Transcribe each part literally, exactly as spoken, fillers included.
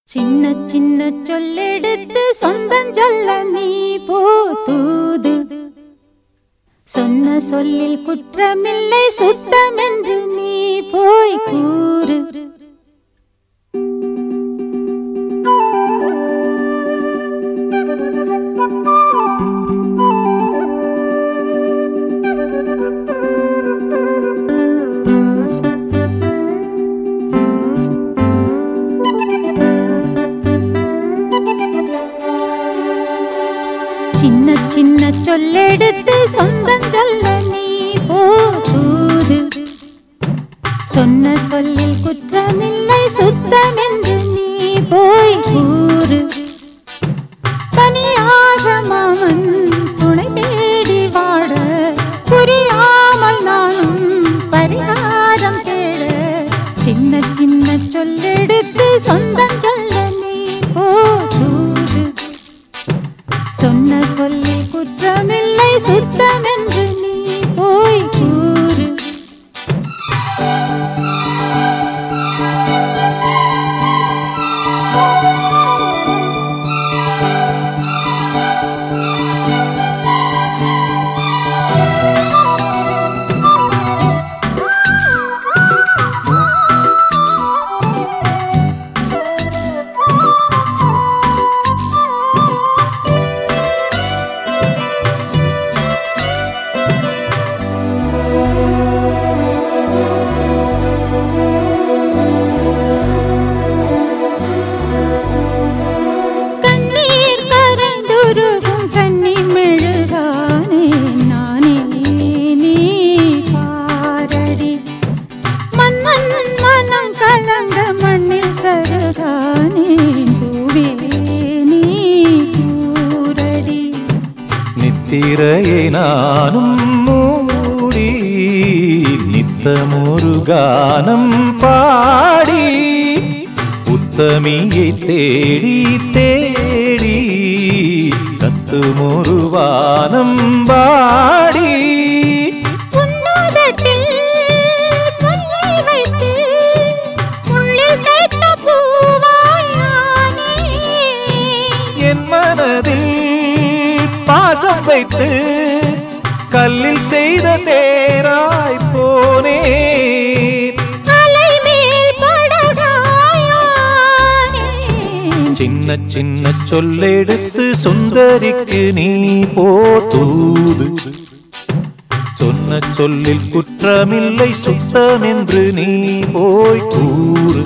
சின்ன சின்ன சொல்லெடுத்து சொந்தம் சொல்ல நீ போதூது. சொன்ன சொல்லில் குற்றமில்லை சுத்தமென்று நீ போய் கூறு. சின்ன சின்ன சொல்லெடுத்து சொந்தம் சொல்ல நீ போதூது. சொன்ன சொல்லில் குற்றமில்லை சுத்தமென்று நீ போய் கூறு. தனியாக மாமன் துணை தேடி வாட புரியாமல் நானும் பரிகாரம் தேட. சின்ன சின்ன சொல்லெடுத்து சொந்தம் சொல்ல நீ போதூது. சொன்ன சொல்லி குற்றமில்லை சுத்தமென்று நீ போய் கூறு. நித்திரையை நானும் மூடி நித்தமொரு கானம் பாடி உத்தமியை தேடி தேடி கத்துமொரு வானம் பாடி. என் மனதில் பாசம் வைத்து கல்லில் செய்த தேராய் போனே. சின்ன சின்ன சொல்லெடுத்து சுந்தரிக்கு நீ போதூது. சொன்ன சொல்லில் குற்றமில்லை சுத்தமென்று நீ போய் கூறு.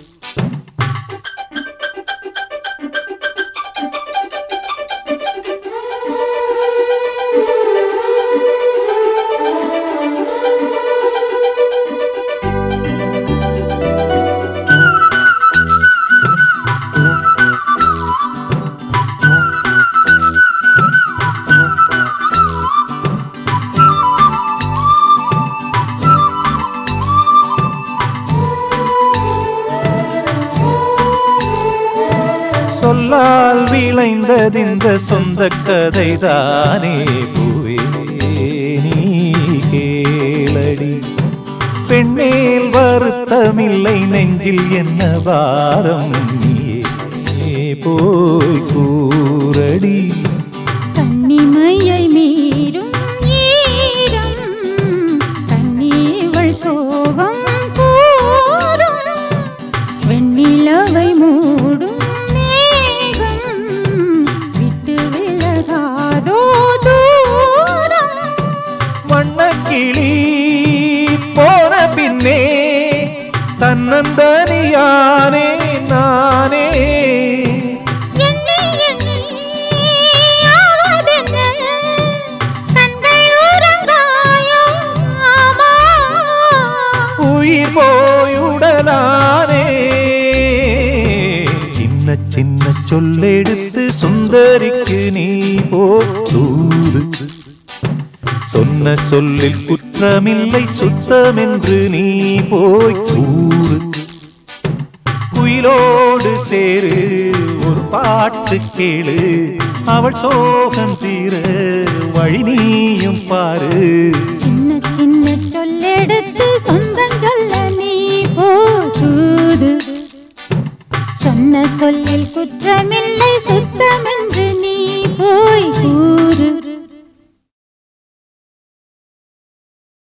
சொல்லால் விளைந்ததிந்த சொந்த கதைதானே பூவே நீ கேளடி. பெண்மேல் வருத்தமில்லை நெஞ்சில் என்ன வாரம் நீயே போய் கூறடி. கண்ணிமையை மீறும் ஈரம் கண்ணீவள் சோகம் கூறும். வெண்ணிலவை மூடும் வண்ணக்கிளி போன பின்னே தன்னந்தனியானே நானே. உயிர் போயுடலானே. சின்ன சின்ன சொல்லெடுத்து சுந்தரிக்கு நீ போதூது. சொன்ன சொல்லில் குற்றமில்லை சுத்தமென்று நீ போய் கூறு. குயிலோடு சேரு ஒரு பாட்டு கேளு அவள் சோகம் தீர வழி நீயும் பாரு. சின்ன சின்ன சொல்லெடுத்து சொந்தம் சொல்ல நீ போதூது. சொன்ன சொன்ன சொல்லில் குற்றமில்லை